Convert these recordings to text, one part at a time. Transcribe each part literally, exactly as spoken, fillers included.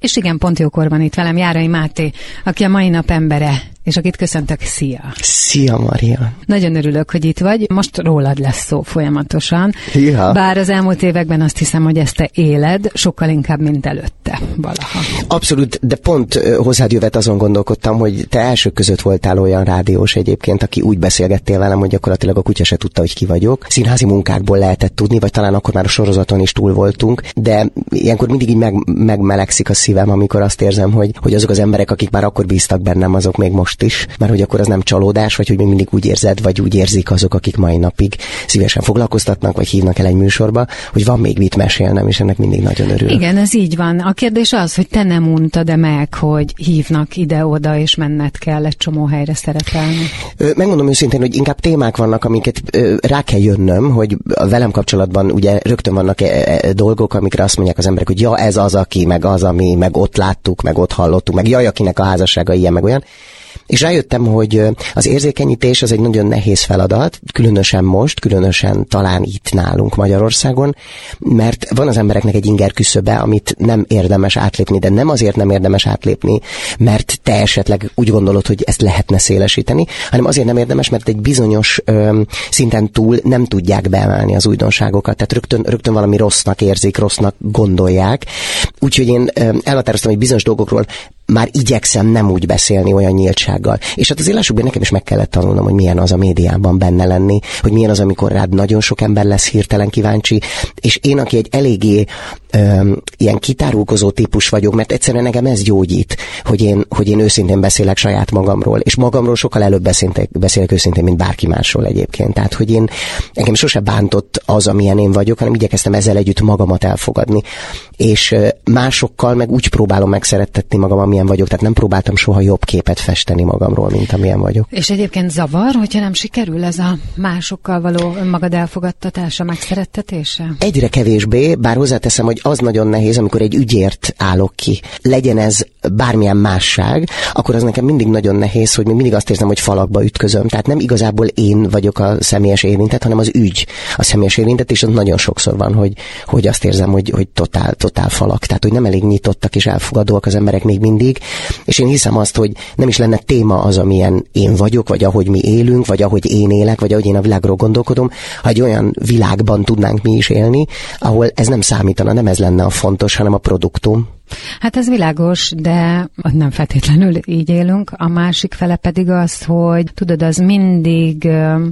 És igen, pont jókor van itt velem Járai Máté, aki a mai nap embere, és akit köszöntök, szia! Szia, Maria! Nagyon örülök, hogy itt vagy. Most rólad lesz szó folyamatosan. Ja. Bár az elmúlt években azt hiszem, hogy ezt te éled, sokkal inkább, mint előtte valaha. Abszolút, de pont hozzád jövet azon gondolkodtam, hogy te elsők között voltál olyan rádiós egyébként, aki úgy beszélgettél velem, hogy gyakorlatilag a kutya se tudta, hogy ki vagyok. Színházi munkákból lehetett tudni, vagy talán akkor már a sorozaton is túl voltunk, de ilyenkor mindig így meg, megmelegszik a szívem, amikor azt érzem, hogy, hogy azok az emberek, akik már akkor bíztak bennem, azok még most is, mert hogy akkor az nem csalódás, vagy hogy még mindig úgy érzed, vagy úgy érzik azok, akik mai napig szívesen foglalkoztatnak, vagy hívnak el egy műsorba, hogy van még mit mesélnem, és ennek mindig nagyon örülök. Igen, ez így van. A kérdés az, hogy te nem untad-e meg, hogy hívnak ide-oda, és menned kell egy csomó helyre szerepelni? Megmondom őszintén, hogy inkább témák vannak, amiket rá kell jönnöm, hogy velem kapcsolatban ugye rögtön vannak dolgok, amikre azt mondják az emberek, hogy ja, ez az, aki, meg az, ami, meg ott láttuk, meg ott hallottuk, meg jaj, akinek a házassága ilyen, meg olyan. És rájöttem, hogy az érzékenyítés az egy nagyon nehéz feladat, különösen most, különösen talán itt nálunk Magyarországon, mert van az embereknek egy inger küszöbe, amit nem érdemes átlépni, de nem azért nem érdemes átlépni, mert te esetleg úgy gondolod, hogy ezt lehetne szélesíteni, hanem azért nem érdemes, mert egy bizonyos ö, szinten túl nem tudják beemelni az újdonságokat, tehát rögtön, rögtön valami rossznak érzik, rossznak gondolják. Úgyhogy én ö, elhatároztam, hogy bizonyos dolgokról már igyekszem nem úgy beszélni olyan nyíltsággal. És hát azért lássuk be, nekem is meg kellett tanulnom, hogy milyen az a médiában benne lenni, hogy milyen az, amikor rád nagyon sok ember lesz hirtelen kíváncsi, és én, aki egy eléggé öm, ilyen kitárulkozó típus vagyok, mert egyszerűen nekem ez gyógyít, hogy én, hogy én őszintén beszélek saját magamról, és magamról sokkal előbb beszélek, beszélek őszintén, mint bárki másról egyébként. Tehát, hogy én, engem sose bántott az, amilyen én vagyok, hanem igyekeztem ezzel együtt magamat elfogadni. És másokkal meg úgy próbálom megszerettetni magam, amilyen vagyok, tehát nem próbáltam soha jobb képet festeni magamról, mint amilyen vagyok. És egyébként zavar, hogyha nem sikerül ez a másokkal való önmagad elfogadtatása, megszerettetése? Egyre kevésbé, bár hozzáteszem, hogy az nagyon nehéz, amikor egy ügyért állok ki. Legyen ez bármilyen másság, akkor az nekem mindig nagyon nehéz, hogy még mindig azt érzem, hogy falakba ütközöm. Tehát nem igazából én vagyok a személyes érintett, hanem az ügy a személyes érintett, és az nagyon sokszor van, hogy, hogy azt érzem, hogy, hogy totál, totál falak. Tehát, hogy nem elég nyitottak és elfogadóak az emberek még mindig. És én hiszem azt, hogy nem is lenne téma az, amilyen én vagyok, vagy ahogy mi élünk, vagy ahogy én élek, vagy ahogy én a világról gondolkodom, ha egy olyan világban tudnánk mi is élni, ahol ez nem számítana, nem ez lenne a fontos, hanem a produktum. Hát ez világos, de nem feltétlenül így élünk. A másik fele pedig az, hogy tudod, az mindig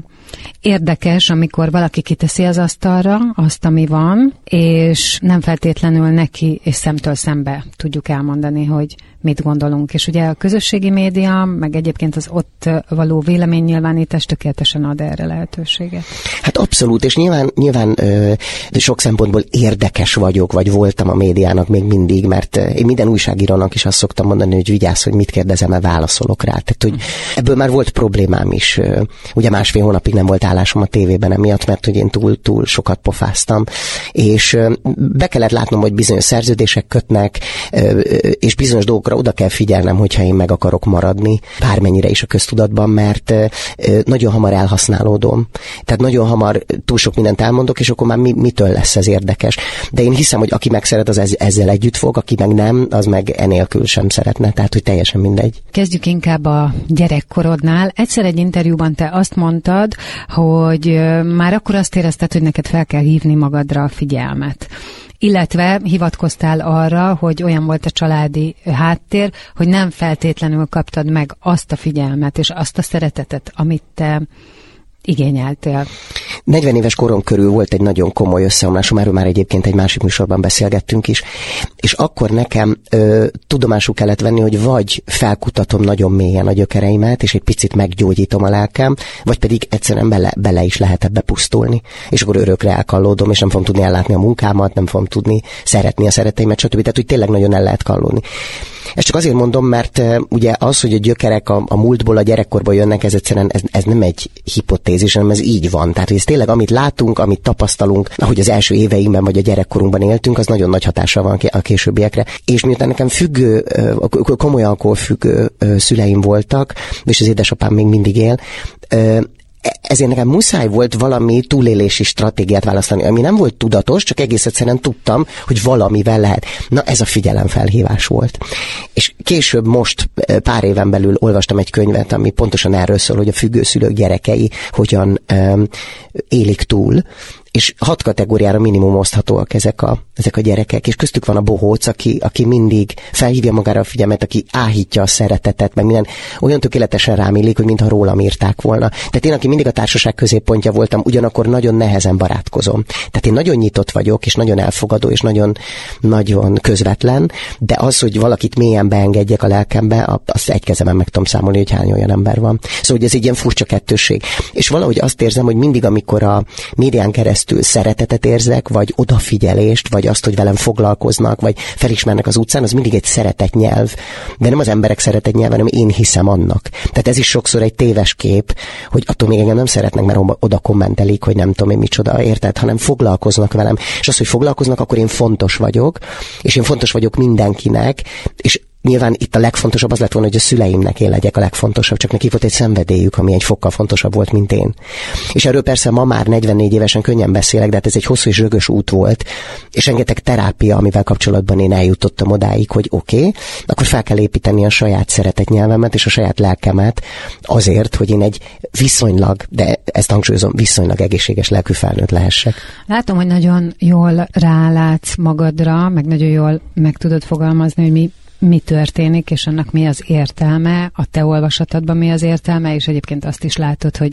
érdekes, amikor valaki kiteszi az asztalra azt, ami van, és nem feltétlenül neki és szemtől szembe tudjuk elmondani, hogy mit gondolunk. És ugye a közösségi média, meg egyébként az ott való véleménynyilvánítás tökéletesen ad erre lehetőséget. Hát abszolút, és nyilván, nyilván ö, sok szempontból érdekes vagyok, vagy voltam a médiának még mindig, mert én minden újságírónak is azt szoktam mondani, hogy vigyázz, hogy mit kérdezem, mert válaszolok rá. Tehát, hogy ebből már volt problémám is. Ugye másfél hónapig nem volt állásom a tévében emiatt, mert hogy én túl, túl sokat pofáztam. És be kellett látnom, hogy bizonyos szerződések kötnek, és bizonyos dolgokra oda kell figyelnem, hogyha én meg akarok maradni, bármennyire is a köztudatban, mert nagyon hamar elhasználódom. Tehát nagyon hamar túl sok mindent elmondok, és akkor már mi, mitől lesz ez érdekes. De én hiszem, hogy aki megszeret, az ezzel együtt fog, aki meg nem, az meg enélkül sem szeretne. Tehát, hogy teljesen mindegy. Kezdjük inkább a gyerekkorodnál. Egyszer egy interjúban te azt mondtad, hogy már akkor azt érezted, hogy neked fel kell hívni magadra a figyelmet. Illetve hivatkoztál arra, hogy olyan volt a családi háttér, hogy nem feltétlenül kaptad meg azt a figyelmet és azt a szeretetet, amit te igényeltél. negyven éves korom körül volt egy nagyon komoly összeomlásom, erről már egyébként egy másik műsorban beszélgettünk is, és akkor nekem ö, tudomásul kellett venni, hogy vagy felkutatom nagyon mélyen a gyökereimet, és egy picit meggyógyítom a lelkem, vagy pedig egyszerűen bele, bele is lehet ebbe pusztulni, és akkor örökre elkallódom, és nem fogom tudni ellátni a munkámat, nem fogom tudni szeretni a szeretteimet, stb. Tehát, hogy tényleg nagyon el lehet kallódni. Ezt csak azért mondom, mert uh, ugye az, hogy a gyökerek a, a múltból, a gyerekkorból jönnek, ez egyszerűen ez, ez nem egy hipotézis, hanem ez így van. Tehát, hogy ez tényleg, amit látunk, amit tapasztalunk, ahogy az első éveinkben vagy a gyerekkorunkban éltünk, az nagyon nagy hatással van a későbbiekre. És miután nekem függő, uh, komoly alkoholfüggő uh, szüleim voltak, és az édesapám még mindig él, uh, ezért nekem muszáj volt valami túlélési stratégiát választani, ami nem volt tudatos, csak egész egyszerűen tudtam, hogy valamivel lehet. Na, ez a figyelemfelhívás volt. És később most pár éven belül olvastam egy könyvet, ami pontosan erről szól, hogy a függőszülők gyerekei hogyan um, élik túl, és hat kategóriára minimum oszthatóak ezek a, ezek a gyerekek, és köztük van a bohóc, aki, aki mindig felhívja magára a figyelmet, aki áhítja a szeretetet, meg minden olyan tökéletesen rám illik, hogy mintha rólam írták volna. Tehát én, aki mindig a társaság középpontja voltam, ugyanakkor nagyon nehezen barátkozom. Tehát én nagyon nyitott vagyok, és nagyon elfogadó, és nagyon, nagyon közvetlen, de az, hogy valakit mélyen beengedjek a lelkembe, azt egy kezemen meg tudom számolni, hogy hány olyan ember van. Szóval, hogy ez egy ilyen furcsa kettősség. És valahogy azt érzem, hogy mindig, amikor a médián keresztül szeretetet érzek, vagy odafigyelést, vagy azt, hogy velem foglalkoznak, vagy felismernek az utcán, az mindig egy szeretetnyelv. De nem az emberek szeretetnyelve, hanem én hiszem annak. Tehát ez is sokszor egy téves kép, hogy attól még engem nem szeretnek, mert oda kommentelik, hogy nem tudom én micsoda, érted, hanem foglalkoznak velem. És az, hogy foglalkoznak, akkor én fontos vagyok, és én fontos vagyok mindenkinek, és nyilván itt a legfontosabb az lett volna, hogy a szüleimnek én legyek a legfontosabb, csak neki volt egy szenvedélyük, ami egy fokkal fontosabb volt, mint én. És erről persze ma már negyvennégy évesen könnyen beszélek, de hát ez egy hosszú és rögös út volt, és rengeteg terápia, amivel kapcsolatban én eljutottam odáig, hogy oké, okay, akkor fel kell építeni a saját szeretetnyelvemet és a saját lelkemet azért, hogy én egy viszonylag, de ezt hangsúlyozom, viszonylag egészséges lelkű felnőtt lehessek. Látom, hogy nagyon jól rálátsz magadra, meg nagyon jól meg tudod fogalmazni, hogy mi mi történik, és annak mi az értelme, a te olvasatodban mi az értelme, és egyébként azt is látod, hogy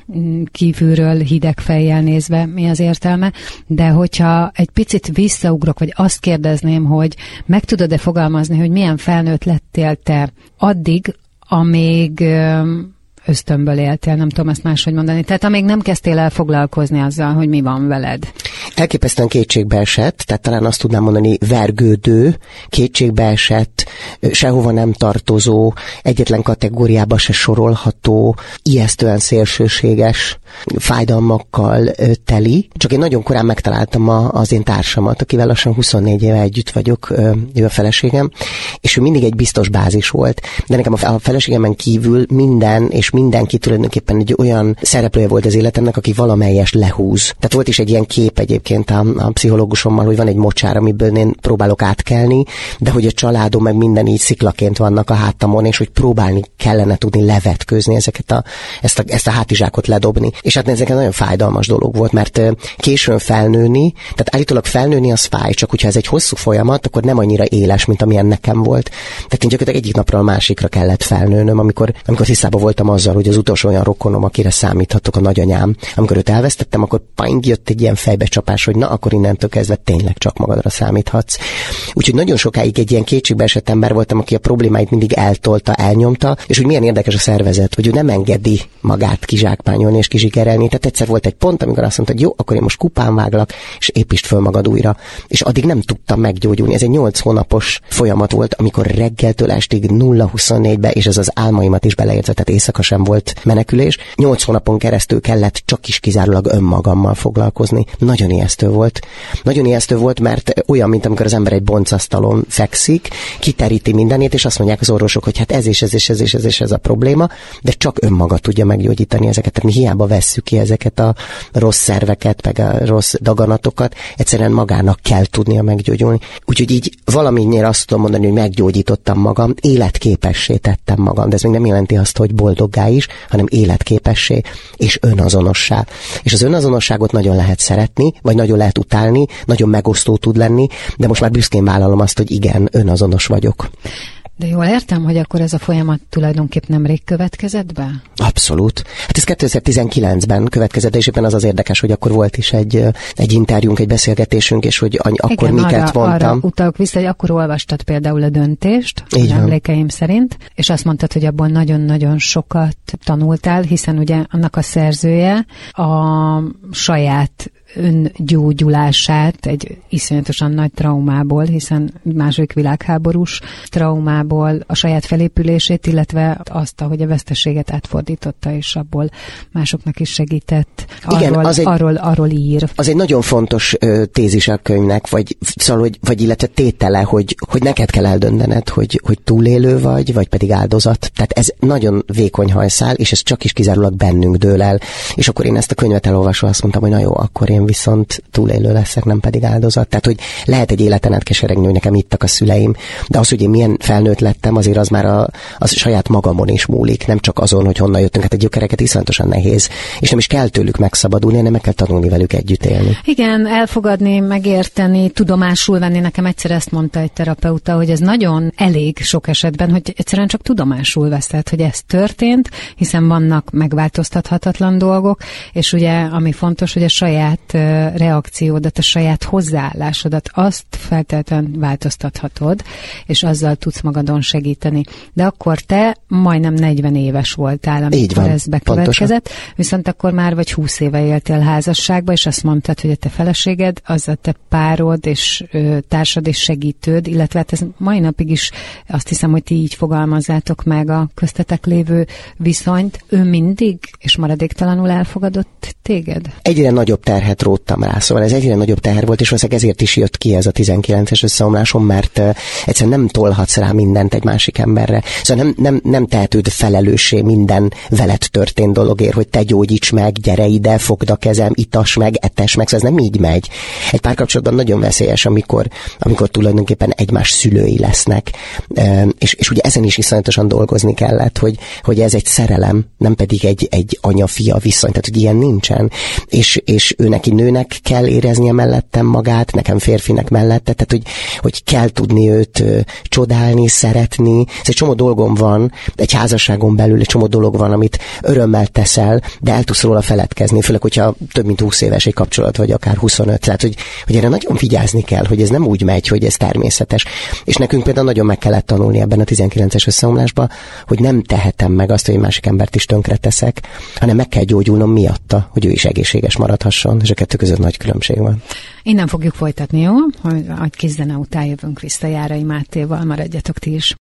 kívülről hideg fejjel nézve mi az értelme, de hogyha egy picit visszaugrok, vagy azt kérdezném, hogy meg tudod-e fogalmazni, hogy milyen felnőtt lettél te addig, amíg ösztönből éltél, nem tudom ezt máshogy mondani. Tehát amíg nem kezdtél el foglalkozni azzal, hogy mi van veled. Elképesztően kétségbeesett, tehát talán azt tudnám mondani vergődő, kétségbeesett, sehova nem tartozó, egyetlen kategóriába se sorolható, ijesztően szélsőséges fájdalmakkal teli. Csak én nagyon korán megtaláltam a, az én társamat, akivel lassan huszonnégy éve együtt vagyok, ő a feleségem, és ő mindig egy biztos bázis volt. De nekem a feleségemen kívül minden és mindenki tulajdonképpen egy olyan szereplője volt az életemnek, aki valamelyest lehúz. Tehát volt is egy ilyen kép egyébként a, a pszichológusommal, hogy van egy mocsár, amiből én próbálok átkelni, de hogy a családom meg minden így sziklaként vannak a hátamon, és hogy próbálni kellene tudni levetkőzni ezeket a, ezt, a, ezt a hátizsákot ledobni. És hát ez nagyon fájdalmas dolog volt, mert későn felnőni, tehát állítólag felnőni az fáj, csak hogyha ez egy hosszú folyamat, akkor nem annyira éles, mint amilyen nekem volt. Tehát én gyakorlatilag egyik napról a másikra kellett felnőnöm, amikor, amikor tisztában voltam azzal, hogy az utolsó olyan rokonom, akire számíthatok, a nagyanyám. Amikor őt elvesztettem, akkor pang, jött egy ilyen fejbecsapás, hogy na, akkor innentől kezdve tényleg csak magadra számíthatsz. Úgyhogy nagyon sokáig egy ilyen kétségbeesett ember voltam, aki a problémáit mindig eltolta, elnyomta, és hogy milyen érdekes a szervezet, hogy ő nem engedi magát kizsákmányolni és kizsigerelni. Tehát egyszer volt egy pont, amikor azt mondta, hogy jó, akkor én most kupán váglak, és építsd föl magad újra. És addig nem tudtam meggyógyulni. Ez egy nyolc hónapos folyamat volt, amikor reggeltől estig nulla huszonnégybe, és ez az álmaimat is beleértve, tehát éjszaka sem volt menekülés. Nyolc hónapon keresztül kellett csak is kizárólag önmagammal foglalkozni. Nagyon ijesztő volt. Nagyon ijesztő volt, mert olyan, mint amikor az ember egy boncasztalon fekszik, kiteríti mindenét, és azt mondják az orvosok, hogy hát ez és ez és ez és ez és ez a probléma, de csak önmaga tudja meggyógyítani ezeket. Tehát mi hiába vesszük ki ezeket a rossz szerveket, meg a rossz daganatokat, egyszerűen magának kell tudnia meggyógyulni. Úgyhogy így valamennyire azt tudom mondani, hogy meggyógyítottam magam, életképessé tettem magam, de ez még nem jelenti azt, hogy boldoggá is, hanem életképessé és önazonossá. És az önazonosságot nagyon lehet szeretni, vagy nagyon lehet utálni, nagyon megosztó tud lenni, de most már büszkén vállalom azt, hogy igen, önazonos vagyok. De jól értem, hogy akkor ez a folyamat tulajdonképp nemrég következett be? Abszolút. Hát ez kétezer-tizenkilencben következett, és éppen az az érdekes, hogy akkor volt is egy, egy interjúnk, egy beszélgetésünk, és hogy akkor igen, miket arra, mondtam. Arra utalok vissza, hogy akkor olvastad például a Döntést, az emlékeim szerint, és azt mondtad, hogy abból nagyon-nagyon sokat tanultál, hiszen ugye annak a szerzője a saját öngyógyulását egy iszonyatosan nagy traumából, hiszen második világháborús traumából a saját felépülését, illetve azt, ahogy a veszteséget átfordította, és abból másoknak is segített. Arról, Igen, az egy, arról, arról ír. Az egy nagyon fontos ö, tézis a könyvnek, vagy, szóval, hogy, vagy illetve tétele, hogy, hogy neked kell eldöntened, hogy, hogy túlélő vagy, vagy pedig áldozat. Tehát ez nagyon vékony hajszál, és ez csak is kizárólag bennünk dől el. És akkor én ezt a könyvet elolvasva azt mondtam, hogy na jó, akkor én viszont túlélő leszek, nem pedig áldozat. Tehát, hogy lehet egy életen át keseregni, hogy nekem ittak a szüleim, de az, hogy én milyen felnőtt lettem, azért az már a, az saját magamon is múlik, nem csak azon, hogy honnan jöttünk. Hát a gyökereket iszonyatosan nehéz, és nem is kell tőlük megszabadulni, hanem meg kell tanulni velük együtt élni. Igen, elfogadni, megérteni, tudomásul venni. Nekem egyszer ezt mondta egy terapeuta, hogy ez nagyon elég sok esetben, hogy egyszerűen csak tudomásul veszed, hogy ez történt, hiszen vannak megváltoztathatatlan dolgok, és ugye, ami fontos, hogy a saját uh, reakciódat, a saját hozzáállásodat, azt feltétlenül változtathatod, és azzal tudsz magadon segíteni. De akkor te majdnem negyven éves voltál, amikor ez bekövetkezett, pontosan. Viszont akkor már vagy húsz éve éltél házasságba, és azt mondtad, hogy a te feleséged, az a te párod és ö, társad és segítőd, illetve hát ez mai napig is azt hiszem, hogy ti így fogalmazzátok meg a köztetek lévő viszonyt. Ő mindig és maradéktalanul elfogadott téged? Egyre nagyobb terhet róttam rá, szóval ez egyre nagyobb teher volt, és valószínűleg ezért is jött ki ez a tizenkilences összeomlásom, mert uh, egyszerűen nem tolhatsz rá mindent egy másik emberre. Szóval nem, nem, nem tehetőd felelőssé minden veled történt dologért, hogy te gyógyíts meg, gyere ide, fogd a kezem, itas meg, etes meg, szóval ez nem így megy. Egy párkapcsolatban nagyon veszélyes, amikor, amikor tulajdonképpen egymás szülői lesznek. Uh, és, és ugye ezen is iszonyatosan dolgozni kellett, hogy, hogy ez egy szerelem, nem pedig egy, egy anya-fia viszony, tehát hogy ilyen nincsen. És, és ő neki nőnek kell éreznie mellettem magát, nekem férfinek mellette, tehát hogy, hogy kell tudni őt ö, csodálni, szeretni. Ez egy csomó dolgom van, egy házasságon belül egy csomó dolog van, amit örömmel teszel, de el tudsz róla feledkezni, főleg, hogyha több mint húsz éves egy kapcsolat, vagy akár huszonöt. Tehát, hogy, hogy erre nagyon vigyázni kell, hogy ez nem úgy megy, hogy ez természetes. És nekünk például nagyon meg kellett tanulni ebben a tizenkilences összeomlásban, hogy nem tehetem meg azt, hogy egy másik embert is tönkre teszek, hanem meg kell gyógyulnom miatta, hogy ő is egészséges maradhasson, és a kettő között nagy különbség van. Innen fogjuk folytatni, jó? Hogy egy kis zene után jövünk vissza Járai Mátéval, maradjatok ti is.